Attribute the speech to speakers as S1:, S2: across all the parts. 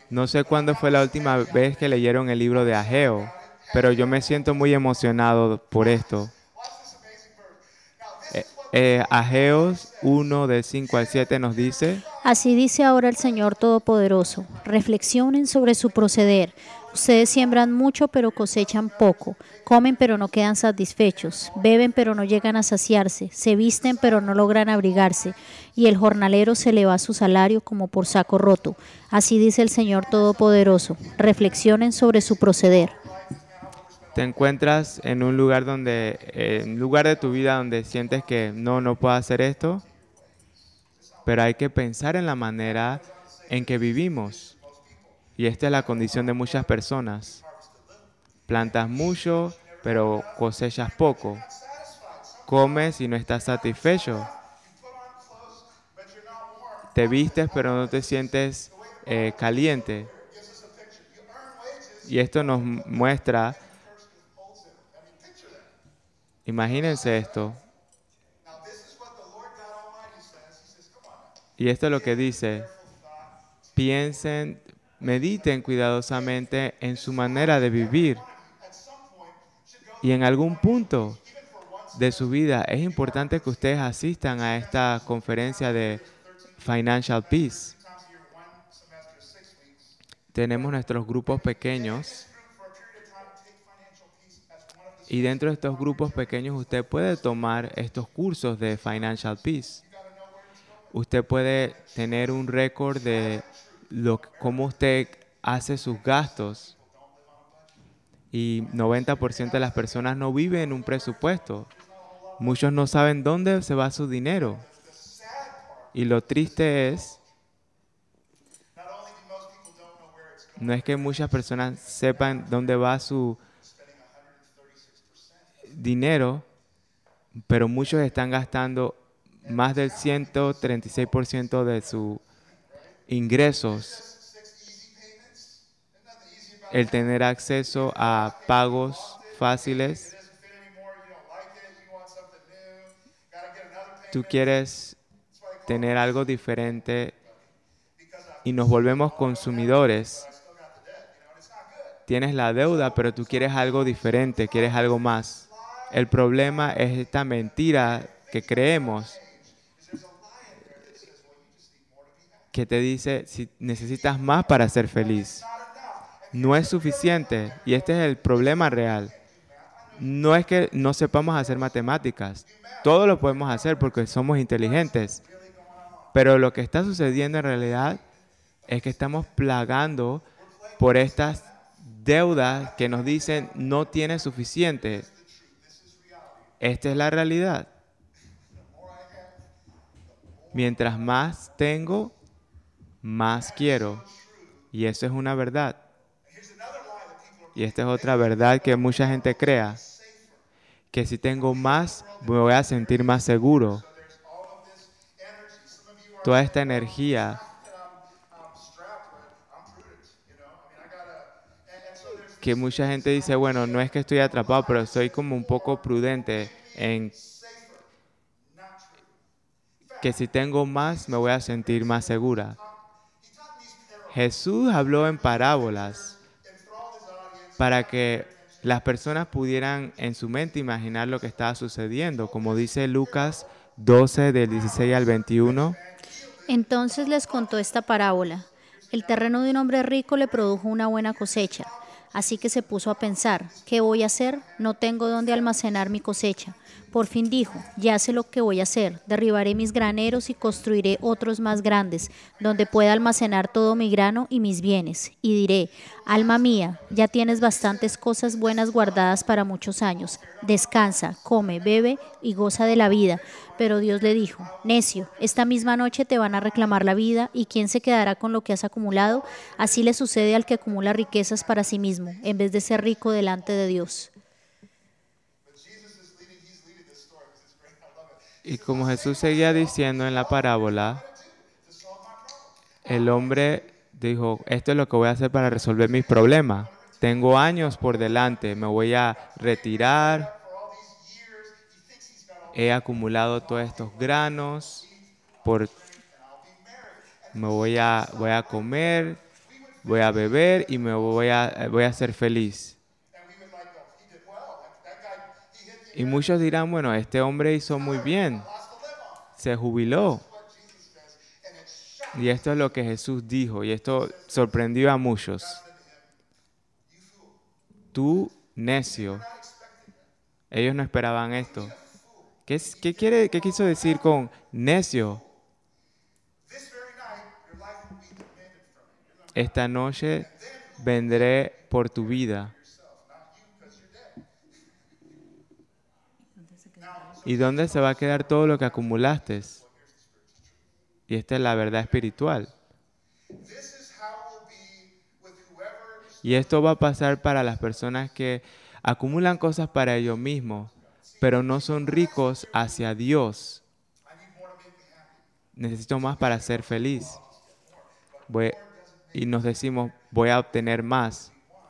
S1: No sé cuándo fue la última vez que leyeron el libro de Ageo, pero yo me siento muy emocionado por esto. Ageos 1 del 5 al 7 nos dice,
S2: Así dice ahora el Señor Todopoderoso. Reflexionen sobre su proceder. Ustedes siembran mucho pero cosechan poco. Comen pero no quedan satisfechos. Beben pero no llegan a saciarse. Se visten pero no logran abrigarse. Y el jornalero se le va su salario como por saco roto. Así dice el Señor Todopoderoso. Reflexionen sobre su proceder.
S1: te encuentras en un lugar donde, en un lugar de tu vida donde sientes que no puedo hacer esto, pero hay que pensar en la manera en que vivimos. Y esta es la condición de muchas personas. Plantas mucho, pero cosechas poco. Comes y no estás satisfecho. Te vistes, pero no te sientes caliente. Y esto nos muestra, imagínense esto, y esto es lo que dice, piensen, mediten cuidadosamente en su manera de vivir. Y en algún punto de su vida es importante que ustedes asistan a esta conferencia de Financial Peace. Tenemos nuestros grupos pequeños y dentro de estos grupos pequeños usted puede tomar estos cursos de Financial Peace. Usted puede tener un récord de cómo usted hace sus gastos y 90% de las personas no viven en un presupuesto. Muchos no saben dónde se va su dinero. Y lo triste es, no es que muchas personas sepan dónde va su dinero, pero muchos están gastando más del 136% de sus ingresos el tener acceso a pagos fáciles. Tú quieres tener algo diferente y nos volvemos consumidores. Tienes la deuda, pero tú quieres algo diferente, quieres algo más. El problema es esta mentira que creemos que te dice si necesitas más para ser feliz. No es suficiente y este es el problema real. No es que no sepamos hacer matemáticas. Todo lo podemos hacer porque somos inteligentes. Pero lo que está sucediendo en realidad es que estamos plagando por estas deudas que nos dicen no tienes suficiente. Esta es la realidad. Mientras más tengo, más quiero. Y eso es una verdad. Y esta es otra verdad que mucha gente crea. Que si tengo más, me voy a sentir más seguro. Toda esta energía que mucha gente dice, bueno, no es que estoy atrapado, pero soy como un poco prudente en que si tengo más, me voy a sentir más segura. Jesús habló en parábolas para que las personas pudieran en su mente imaginar lo que estaba sucediendo, como dice Lucas 12 del 16 al 21.
S2: Entonces les contó esta parábola. El terreno de un hombre rico le produjo una buena cosecha. Así que se puso a pensar, ¿qué voy a hacer? No tengo dónde almacenar mi cosecha. Por fin dijo, ya sé lo que voy a hacer. Derribaré mis graneros y construiré otros más grandes, donde pueda almacenar todo mi grano y mis bienes. Y diré, alma mía, ya tienes bastantes cosas buenas guardadas para muchos años. Descansa, come, bebe y goza de la vida. Pero Dios le dijo, necio, esta misma noche te van a reclamar la vida y ¿quién se quedará con lo que has acumulado? Así le sucede al que acumula riquezas para sí mismo, en vez de ser rico delante de Dios.
S1: Y como Jesús seguía diciendo en la parábola, el hombre dijo, esto es lo que voy a hacer para resolver mis problemas. Tengo años por delante, me voy a retirar, he acumulado todos estos granos, por, voy a comer voy a beber y voy a ser feliz. Y muchos dirán, bueno, este hombre hizo muy bien, se jubiló. Y esto es lo que Jesús dijo, y esto sorprendió a muchos. Tú, necio. Ellos no esperaban esto. ¿Qué quiso decir con necio? Esta noche vendré por tu vida. ¿Y dónde se va a quedar todo lo que acumulaste? Y esta es la verdad espiritual. Y esto va a pasar para las personas que acumulan cosas para ellos mismos, pero no son ricos hacia Dios. Necesito más para ser feliz. Y nos decimos, voy a obtener más.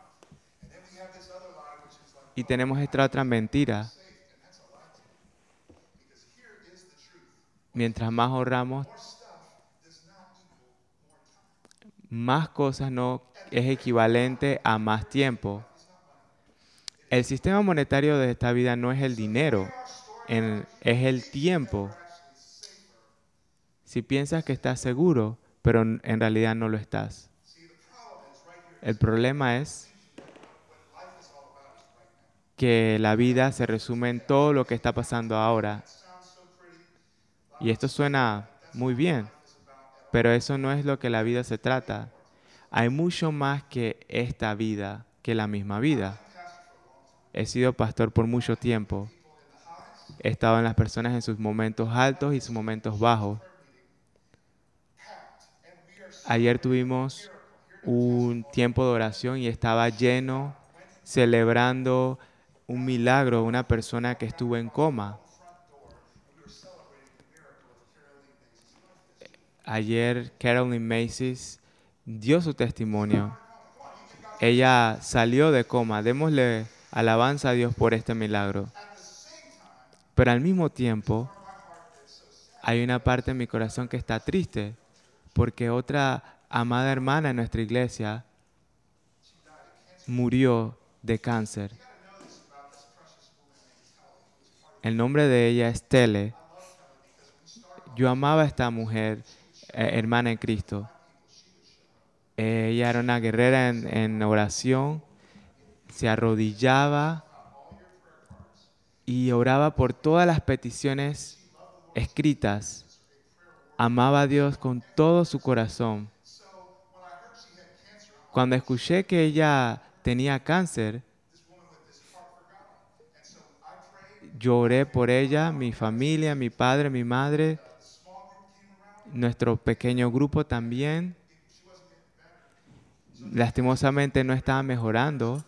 S1: Y tenemos esta otra mentira. Mientras más ahorramos, más cosas no es equivalente a más tiempo. El sistema monetario de esta vida no es el dinero, es el tiempo. Si piensas que estás seguro, pero en realidad no lo estás. El problema es que la vida se resume en todo lo que está pasando ahora. Y esto suena muy bien, pero eso no es lo que la vida se trata. Hay mucho más que esta vida, que la misma vida. He sido pastor por mucho tiempo. He estado en las personas en sus momentos altos y sus momentos bajos. Ayer tuvimos un tiempo de oración y estaba lleno, celebrando un milagro de una persona que estuvo en coma. Ayer Carolyn Macy's dio su testimonio. Ella salió de coma. Démosle alabanza a Dios por este milagro. Pero al mismo tiempo, hay una parte de mi corazón que está triste, porque otra amada hermana en nuestra iglesia murió de cáncer. El nombre de ella es Tele. Yo amaba a esta mujer, hermana en Cristo. Ella era una guerrera en oración, se arrodillaba y oraba por todas las peticiones escritas. Amaba a Dios con todo su corazón. Cuando escuché que ella tenía cáncer, lloré por ella, mi familia, mi padre, mi madre, nuestro pequeño grupo también. Lastimosamente no estaba mejorando.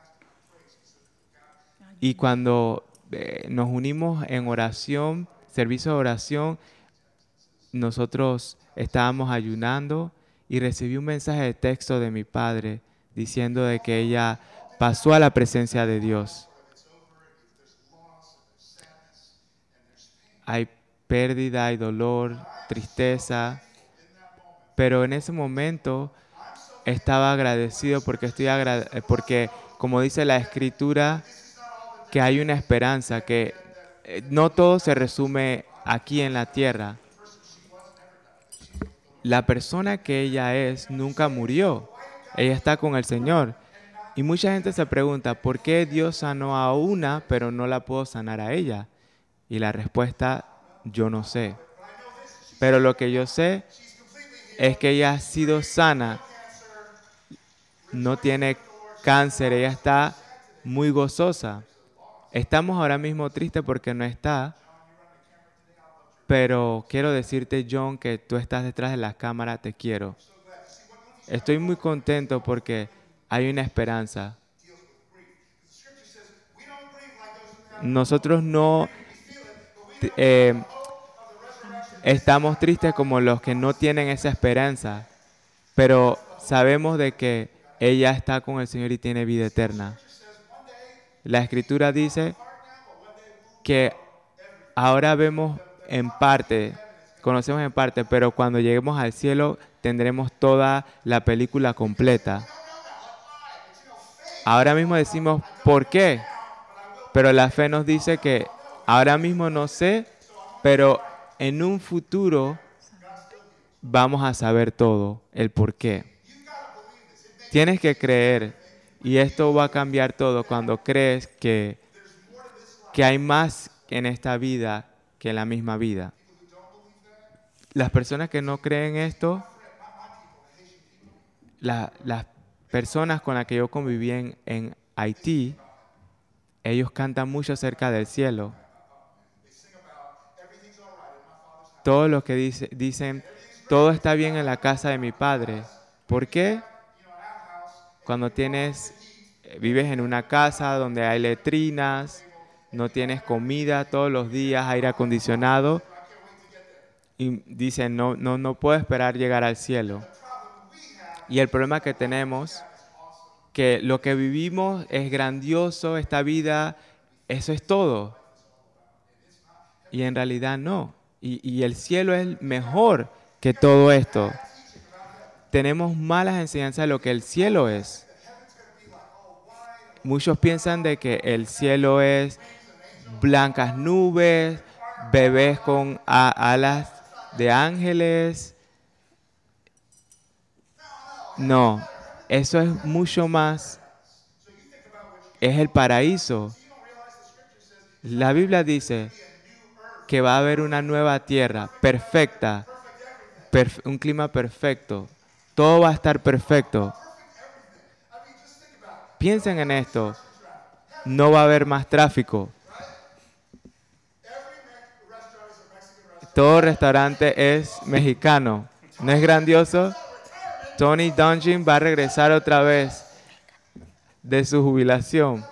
S1: Y cuando nos unimos en oración, servicio de oración, nosotros estábamos ayunando y recibí un mensaje de texto de mi padre diciendo de que ella pasó a la presencia de Dios. Hay pérdida, hay dolor, tristeza, pero en ese momento estaba agradecido porque como dice la Escritura, que hay una esperanza, que no todo se resume aquí en la tierra. La persona que ella es nunca murió. Ella está con el Señor. Y mucha gente se pregunta, ¿por qué Dios sanó a una, pero no la pudo sanar a ella? Y la respuesta, yo no sé. Pero lo que yo sé es que ella ha sido sana. No tiene cáncer, ella está muy gozosa. Estamos ahora mismo tristes porque no está. Pero quiero decirte, John, que tú estás detrás de la cámara, te quiero. Estoy muy contento porque hay una esperanza. Nosotros no estamos tristes como los que no tienen esa esperanza, pero sabemos de que ella está con el Señor y tiene vida eterna. La Escritura dice que ahora vemos en parte, conocemos en parte, pero cuando lleguemos al cielo tendremos toda la película completa. Ahora mismo decimos, ¿por qué? Pero la fe nos dice que ahora mismo no sé, pero en un futuro vamos a saber todo, el por qué. Tienes que creer, y esto va a cambiar todo cuando crees que hay más en esta vida que en la misma vida. Las personas que no creen esto, las personas con las que yo conviví en Haití, ellos cantan mucho acerca del cielo. Todos los que dicen, todo está bien en la casa de mi padre. ¿Por qué? Cuando vives en una casa donde hay letrinas, no tienes comida todos los días, aire acondicionado, y dicen, no puedo esperar llegar al cielo. Y el problema que tenemos, que lo que vivimos es grandioso, esta vida, eso es todo. Y en realidad no. Y el cielo es mejor que todo esto. Tenemos malas enseñanzas de lo que el cielo es. Muchos piensan de que el cielo es blancas nubes, bebés con alas de ángeles. No, eso es mucho más. Es el paraíso. La Biblia dice que va a haber una nueva tierra perfecta, un clima perfecto. Todo va a estar perfecto. Piensen en esto. No va a haber más tráfico. Todo restaurante es mexicano. ¿No es grandioso? Tony Dungy va a regresar otra vez de su jubilación.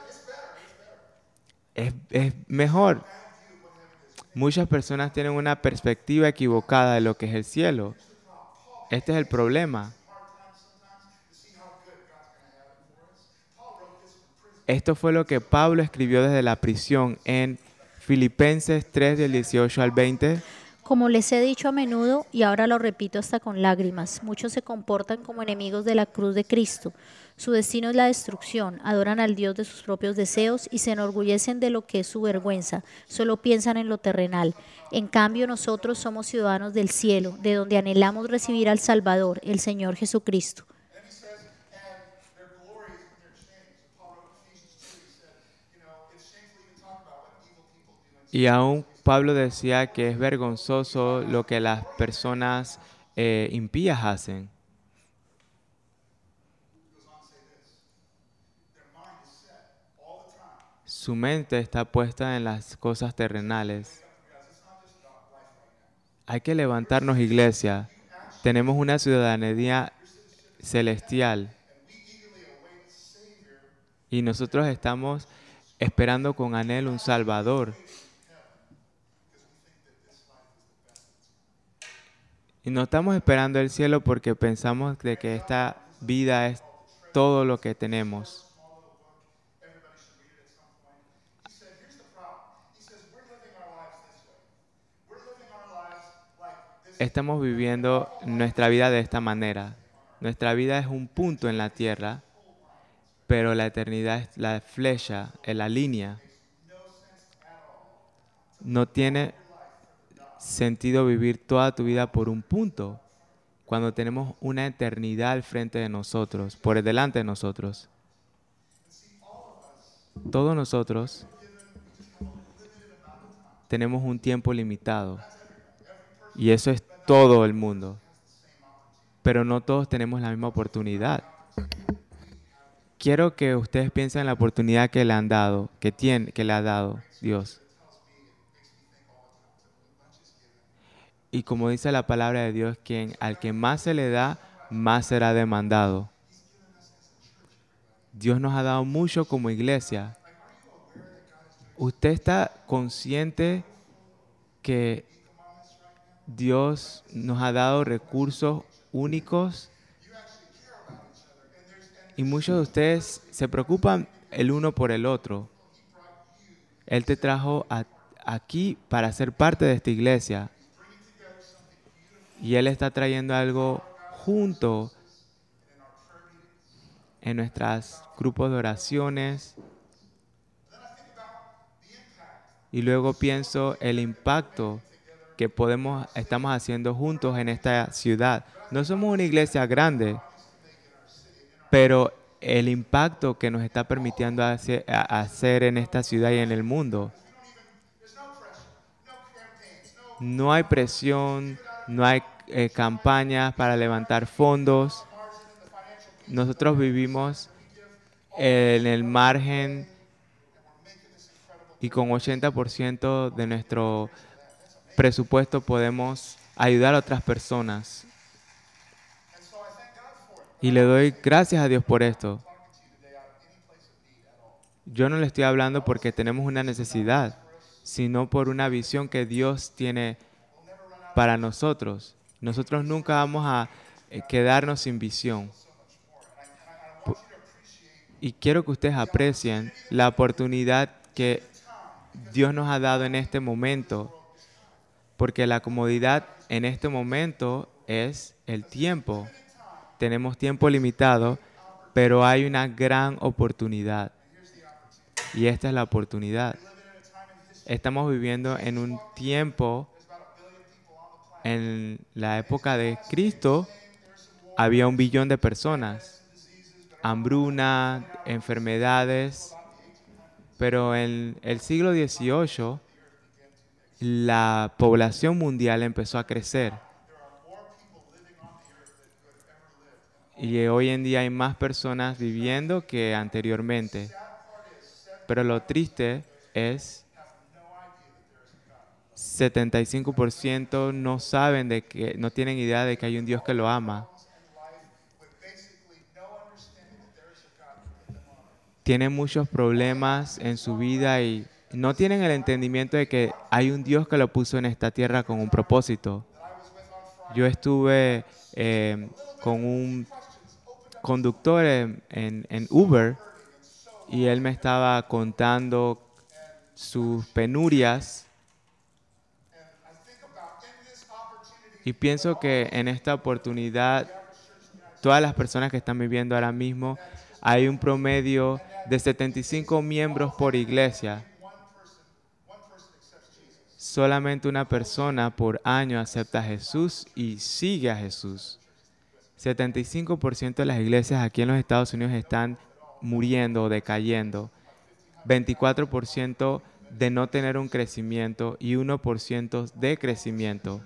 S1: Es mejor. Muchas personas tienen una perspectiva equivocada de lo que es el cielo. Este es el problema. Esto fue lo que Pablo escribió desde la prisión en Filipenses 3, del 18 al 20.
S2: Como les he dicho a menudo, y ahora lo repito hasta con lágrimas, muchos se comportan como enemigos de la cruz de Cristo. Su destino es la destrucción, adoran al Dios de sus propios deseos y se enorgullecen de lo que es su vergüenza, solo piensan en lo terrenal. En cambio, nosotros somos ciudadanos del cielo, de donde anhelamos recibir al Salvador, el Señor Jesucristo.
S1: Y aún Pablo decía que es vergonzoso lo que las personas impías hacen. Su mente está puesta en las cosas terrenales. Hay que levantarnos, iglesia. Tenemos una ciudadanía celestial. Y nosotros estamos esperando con anhelo un Salvador. Y no estamos esperando el cielo porque pensamos de que esta vida es todo lo que tenemos. Estamos viviendo nuestra vida de esta manera. Nuestra vida es un punto en la tierra, pero la eternidad es la flecha, es la línea. No tiene sentido vivir toda tu vida por un punto, cuando tenemos una eternidad al frente de nosotros, por delante de nosotros. Todos nosotros tenemos un tiempo limitado. Y eso es todo el mundo. Pero no todos tenemos la misma oportunidad. Quiero que ustedes piensen en la oportunidad que le han dado, que le ha dado Dios. Y como dice la palabra de Dios, al que más se le da, más será demandado. Dios nos ha dado mucho como iglesia. ¿Usted está consciente que Dios nos ha dado recursos únicos? Y muchos de ustedes se preocupan el uno por el otro. Él te trajo aquí para ser parte de esta iglesia. Y Él está trayendo algo juntos en nuestros grupos de oraciones. Y luego pienso el impacto que estamos haciendo juntos en esta ciudad. No somos una iglesia grande, pero el impacto que nos está permitiendo hacer en esta ciudad y en el mundo. No hay presión, no hay campañas para levantar fondos. Nosotros vivimos en el margen y con 80% de nuestro presupuesto podemos ayudar a otras personas. Y le doy gracias a Dios por esto. Yo no le estoy hablando porque tenemos una necesidad, sino por una visión que Dios tiene para nosotros. Nosotros nunca vamos a quedarnos sin visión. Y quiero que ustedes aprecien la oportunidad que Dios nos ha dado en este momento, porque la comodidad en este momento es el tiempo. Tenemos tiempo limitado, pero hay una gran oportunidad. Y esta es la oportunidad. Estamos viviendo en un tiempo, en la época de Cristo, había 1 billón de personas. Hambruna, enfermedades, pero en el siglo XVIII la población mundial empezó a crecer y hoy en día hay más personas viviendo que anteriormente, pero lo triste es 75% no saben no tienen idea de que hay un Dios que lo ama. Tienen muchos problemas en su vida y no tienen el entendimiento de que hay un Dios que lo puso en esta tierra con un propósito. Yo estuve con un conductor en Uber y él me estaba contando sus penurias. Y pienso que en esta oportunidad, todas las personas que están viviendo ahora mismo, hay un promedio de 75 miembros por iglesia. Solamente una persona por año acepta a Jesús y sigue a Jesús. 75% de las iglesias aquí en los Estados Unidos están muriendo o decayendo. 24% de no tener un crecimiento y 1% de crecimiento.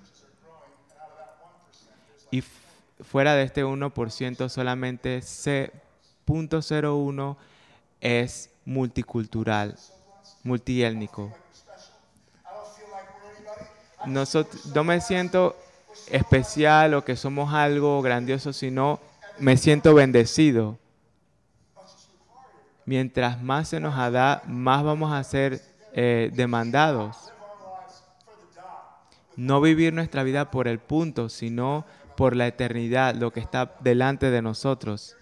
S1: Y fuera de este 1%, solamente 0.01 es multicultural, multiétnico. No me siento especial o que somos algo grandioso, sino me siento bendecido. Mientras más se nos da, más vamos a ser demandados. No vivir nuestra vida por el punto, sino por la eternidad, lo que está delante de nosotros.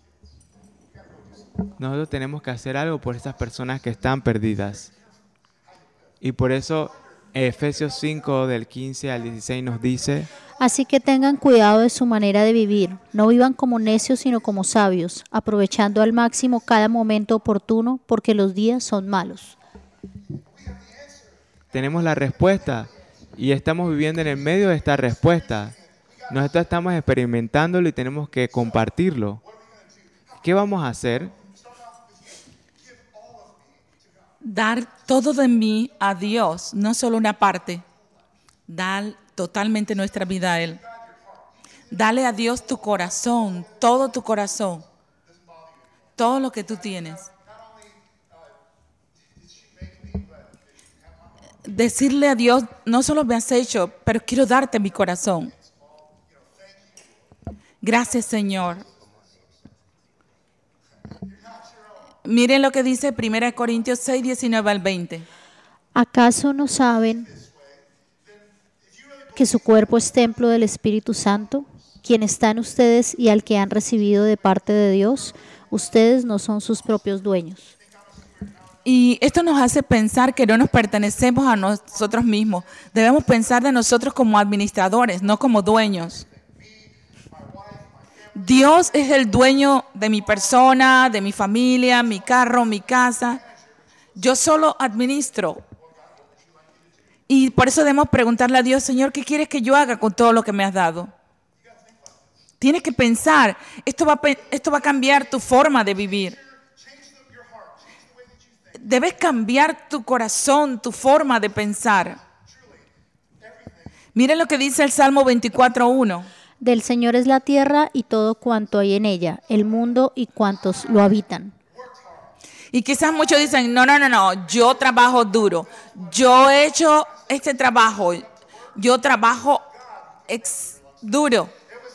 S1: Nosotros tenemos que hacer algo por esas personas que están perdidas. Y por eso Efesios 5, del 15 al 16 nos dice:
S2: Así que tengan cuidado de su manera de vivir. No vivan como necios, sino como sabios, aprovechando al máximo cada momento oportuno, porque los días son malos.
S1: Tenemos la respuesta y estamos viviendo en el medio de esta respuesta. Nosotros estamos experimentándolo y tenemos que compartirlo. ¿Qué vamos a hacer?
S3: Dar todo de mí a Dios, no solo una parte. Dar totalmente nuestra vida a Él. Dale a Dios tu corazón, todo tu corazón, todo lo que tú tienes. Decirle a Dios, no solo me has hecho, pero quiero darte mi corazón. Gracias, Señor. Miren lo que dice 1 Corintios 6, 19 al 20.
S2: ¿Acaso no saben que su cuerpo es templo del Espíritu Santo, quien está en ustedes y al que han recibido de parte de Dios? Ustedes no son sus propios dueños.
S3: Y esto nos hace pensar que no nos pertenecemos a nosotros mismos. Debemos pensar de nosotros como administradores, no como dueños. Dios es el dueño de mi persona, de mi familia, mi carro, mi casa. Yo solo administro. Y por eso debemos preguntarle a Dios, Señor, ¿qué quieres que yo haga con todo lo que me has dado? Tienes que pensar, esto va a cambiar tu forma de vivir. Debes cambiar tu corazón, tu forma de pensar. Miren lo que dice el Salmo 24:1.
S2: Del Señor es la tierra y todo cuanto hay en ella, el mundo y cuantos lo habitan.
S3: Y quizás muchos dicen, no, yo trabajo duro. Yo he hecho este trabajo. Yo trabajo duro.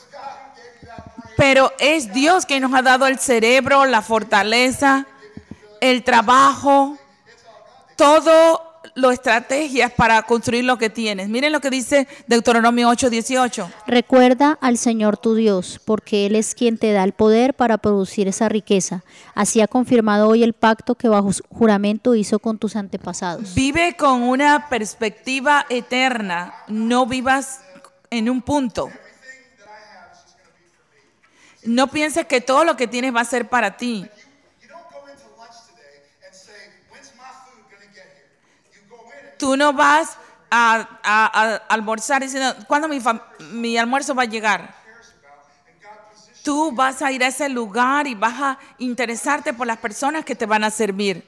S3: Pero es Dios quien nos ha dado el cerebro, la fortaleza, el trabajo, todo lo estrategias para construir lo que tienes. Miren lo que dice Deuteronomio 8:18.
S2: Recuerda al Señor tu Dios, porque Él es quien te da el poder para producir esa riqueza. Así ha confirmado hoy el pacto que bajo juramento hizo con tus antepasados.
S3: Vive con una perspectiva eterna, no vivas en un punto. No pienses que todo lo que tienes va a ser para ti. Tú no vas a almorzar diciendo, ¿cuándo mi almuerzo va a llegar? Tú vas a ir a ese lugar y vas a interesarte por las personas que te van a servir.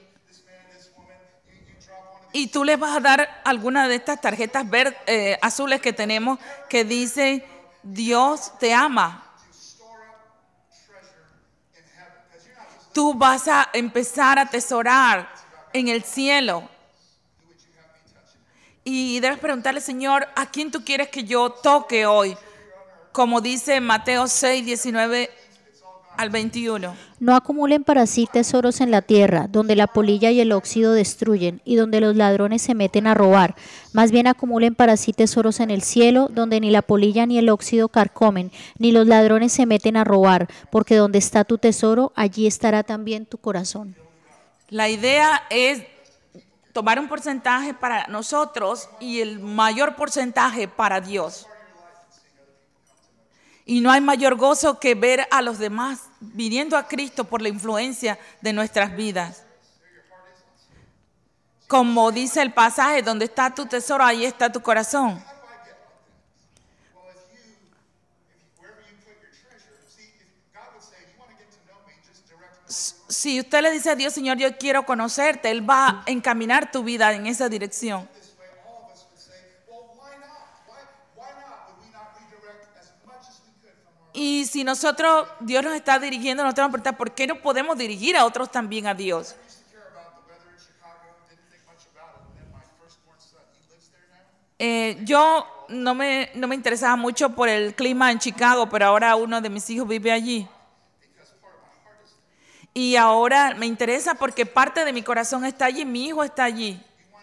S3: Y tú les vas a dar alguna de estas tarjetas azules que tenemos que dice, Dios te ama. Tú vas a empezar a atesorar en el cielo. Y debes preguntarle, Señor, ¿a quién tú quieres que yo toque hoy? Como dice Mateo 6:19 al 21.
S2: No acumulen para sí tesoros en la tierra, donde la polilla y el óxido destruyen, y donde los ladrones se meten a robar. Más bien acumulen para sí tesoros en el cielo, donde ni la polilla ni el óxido carcomen, ni los ladrones se meten a robar, porque donde está tu tesoro, allí estará también tu corazón.
S3: La idea es tomar un porcentaje para nosotros y el mayor porcentaje para Dios. Y no hay mayor gozo que ver a los demás viniendo a Cristo por la influencia de nuestras vidas. Como dice el pasaje, donde está tu tesoro, ahí está tu corazón. Si usted le dice a Dios, Señor, yo quiero conocerte, Él va a encaminar tu vida en esa dirección. Y si nosotros, Dios nos está dirigiendo, nosotros vamos a preguntar, ¿por qué no podemos dirigir a otros también a Dios? Yo no me interesaba mucho por el clima en Chicago, pero ahora uno de mis hijos vive allí. Y ahora me interesa porque parte de mi corazón está allí, mi hijo está allí.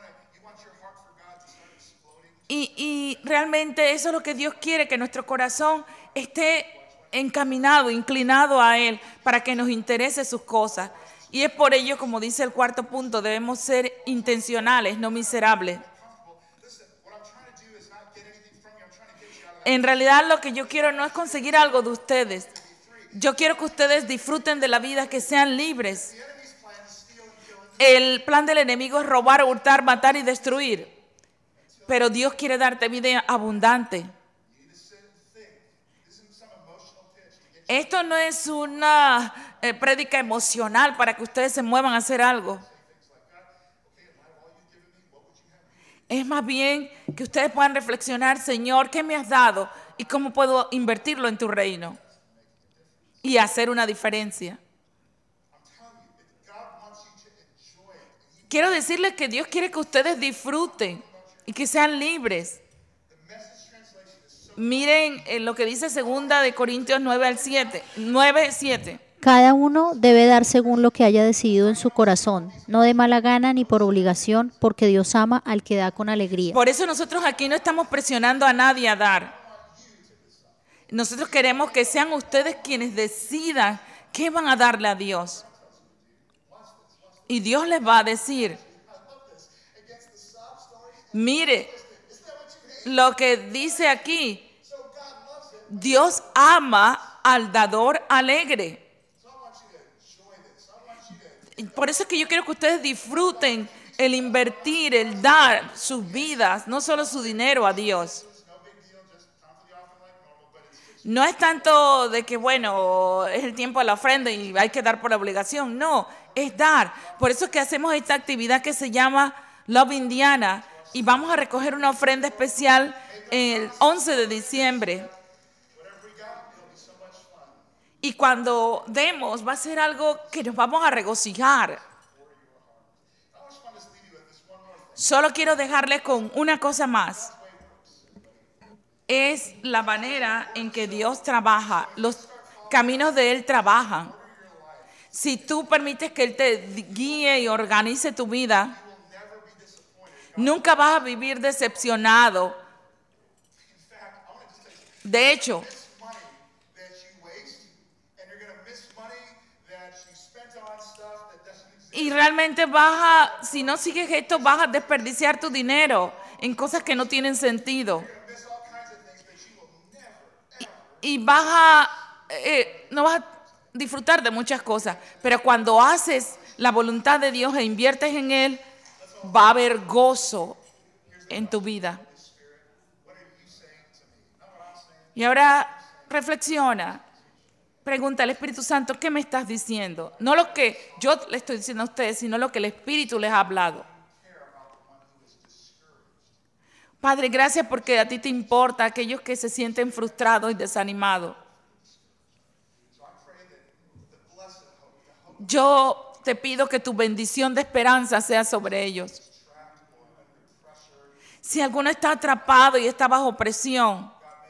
S3: Y realmente eso es lo que Dios quiere, que nuestro corazón esté encaminado, inclinado a Él, para que nos interese sus cosas. Y es por ello, como dice el cuarto punto, debemos ser intencionales, no miserables. En realidad lo que yo quiero no es conseguir algo de ustedes. Yo quiero que ustedes disfruten de la vida, que sean libres. El plan del enemigo es robar, hurtar, matar y destruir. Pero Dios quiere darte vida abundante. Esto no es una prédica emocional para que ustedes se muevan a hacer algo. Es más bien que ustedes puedan reflexionar, Señor, ¿qué me has dado? ¿Y cómo puedo invertirlo en tu reino? Y hacer una diferencia. Quiero decirles que Dios quiere que ustedes disfruten y que sean libres. Miren lo que dice 2 de Corintios 9:7.
S2: Cada uno debe dar según lo que haya decidido en su corazón, no de mala gana ni por obligación, porque Dios ama al que da con alegría.
S3: Por eso nosotros aquí no estamos presionando a nadie a dar. Nosotros queremos que sean ustedes quienes decidan qué van a darle a Dios. Y Dios les va a decir, mire lo que dice aquí, Dios ama al dador alegre. Por eso es que yo quiero que ustedes disfruten el invertir, el dar sus vidas, no solo su dinero a Dios. No es tanto de que, bueno, es el tiempo de la ofrenda y hay que dar por obligación. No, es dar. Por eso es que hacemos esta actividad que se llama Love Indiana y vamos a recoger una ofrenda especial el 11 de diciembre. Y cuando demos va a ser algo que nos vamos a regocijar. Solo quiero dejarles con una cosa más. Es la manera en que Dios trabaja. Los caminos de Él trabajan. Si tú permites que Él te guíe y organice tu vida, nunca vas a vivir decepcionado. De hecho, y realmente si no sigues esto, vas a desperdiciar tu dinero en cosas que no tienen sentido. Y no vas a disfrutar de muchas cosas. Pero cuando haces la voluntad de Dios e inviertes en Él, va a haber gozo en tu vida. Y ahora reflexiona. Pregunta al Espíritu Santo, ¿qué me estás diciendo? No lo que yo le estoy diciendo a ustedes, sino lo que el Espíritu les ha hablado. Padre, gracias porque a ti te importa aquellos que se sienten frustrados y desanimados. Yo te pido que tu bendición de esperanza sea sobre ellos. Si alguno está atrapado y está bajo presión,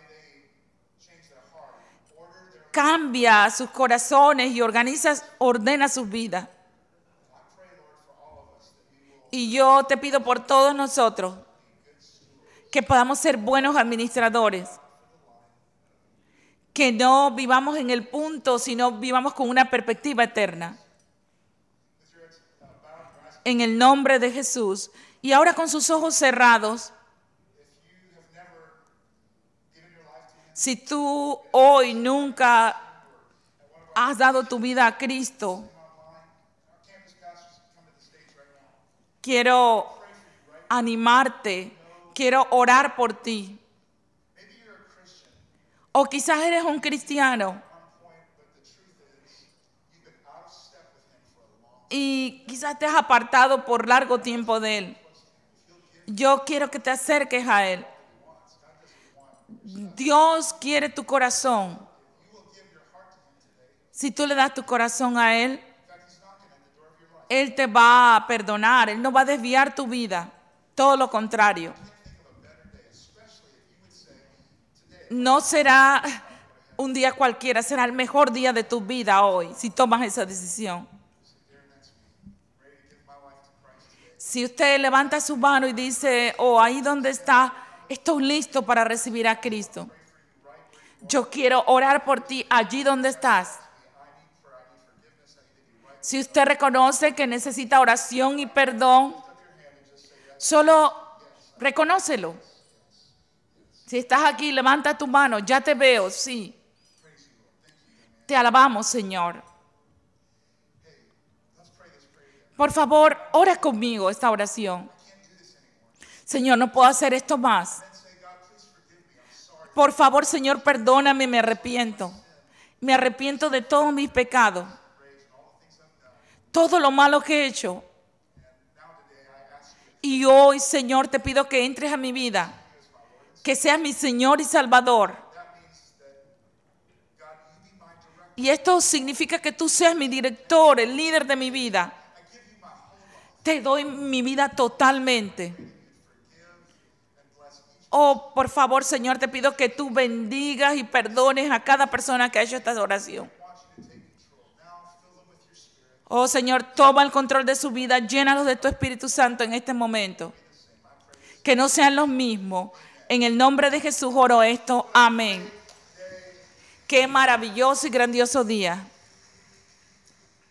S3: cambia sus corazones y ordena sus vidas. Y yo te pido por todos nosotros que podamos ser buenos administradores, que no vivamos en el punto, sino vivamos con una perspectiva eterna. En el nombre de Jesús. Y ahora con sus ojos cerrados, si tú hoy nunca has dado tu vida a Cristo, quiero animarte, quiero orar por ti. O quizás eres un cristiano y quizás te has apartado por largo tiempo de Él. Yo quiero que te acerques a Él. Dios quiere tu corazón. Si tú le das tu corazón a Él, Él te va a perdonar. Él no va a desviar tu vida. Todo lo contrario. No será un día cualquiera, será el mejor día de tu vida hoy, si tomas esa decisión. Si usted levanta su mano y dice, ahí donde está, estoy listo para recibir a Cristo. Yo quiero orar por ti allí donde estás. Si usted reconoce que necesita oración y perdón, solo reconócelo. Si estás aquí, levanta tu mano. Ya te veo, sí. Te alabamos, Señor. Por favor, ora conmigo esta oración. Señor, no puedo hacer esto más. Por favor, Señor, perdóname, me arrepiento. Me arrepiento de todos mis pecados. Todo lo malo que he hecho. Y hoy, Señor, te pido que entres a mi vida. Que seas mi Señor y Salvador. Y esto significa que tú seas mi director, el líder de mi vida. Te doy mi vida totalmente. Por favor, Señor, te pido que tú bendigas y perdones a cada persona que ha hecho esta oración. Señor, toma el control de su vida, llénalos de tu Espíritu Santo en este momento. Que no sean los mismos. En el nombre de Jesús oro esto. Amén. Qué maravilloso y grandioso día.